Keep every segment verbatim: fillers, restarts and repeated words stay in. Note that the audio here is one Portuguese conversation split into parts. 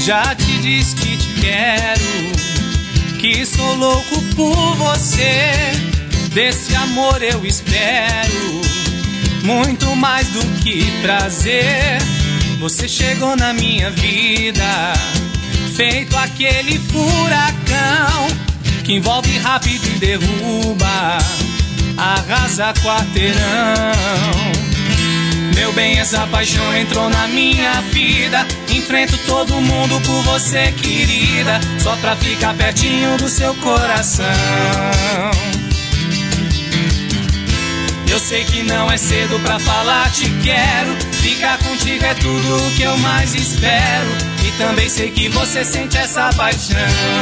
Já te disse que te quero, que sou louco por você. Desse amor eu espero muito mais do que prazer. Você chegou na minha vida feito aquele furacão que envolve rápido e derruba, arrasa quarteirão. Meu bem, essa paixão entrou na minha vida. Enfrento todo mundo por você, querida, só pra ficar pertinho do seu coração. Eu sei que não é cedo pra falar te quero. Ficar contigo é tudo o que eu mais espero. E também sei que você sente essa paixão.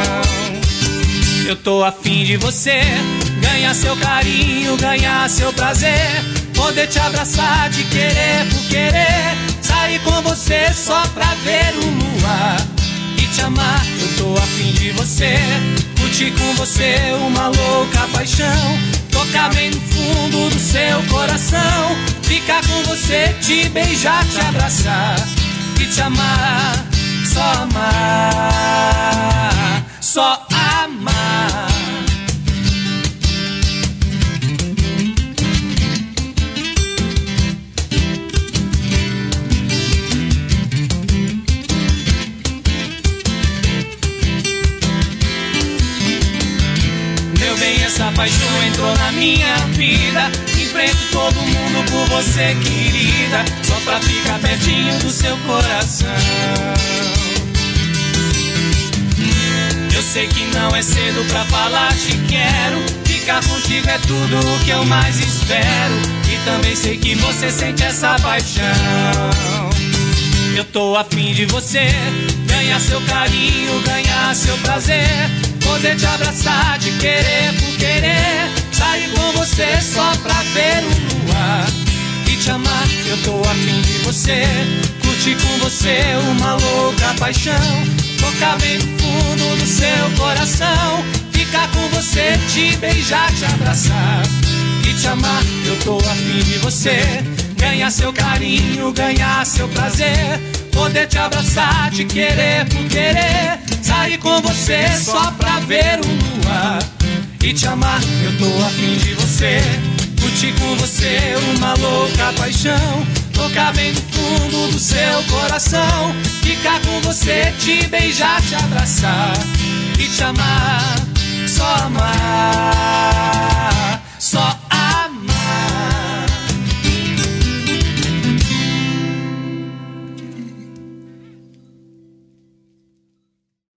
Eu tô afim de você, ganhar seu carinho, ganhar seu prazer, poder te abraçar, te querer por querer, sair com você só pra ver o luar e te amar. Eu tô afim de você, curtir com você uma louca paixão, tocar bem no fundo do seu coração, ficar com você, te beijar, te abraçar e te amar. Só amar, só amar. Meu bem, essa paixão entrou na minha vida. Enfrento todo mundo por você, querida, só pra ficar pertinho do seu coração. Eu sei que não é cedo pra falar te quero. Ficar contigo é tudo o que eu mais espero. E também sei que você sente essa paixão. Eu tô afim de você, ganhar seu carinho, ganhar seu prazer, poder te abraçar, te querer por querer, sair com você só pra ver o luar e te amar. Eu tô afim de você, curtir com você uma louca paixão, tocar bem no fundo do seu coração, ficar com você, te beijar, te abraçar e te amar. Eu tô afim de você, ganhar seu carinho, ganhar seu prazer, poder te abraçar, te querer por querer, sair com você só pra ver o luar e te amar. Eu tô afim de você, curtir com você uma louca paixão, tocar bem no fundo do seu coração, ficar com você, te beijar, te abraçar e te amar. Só amar.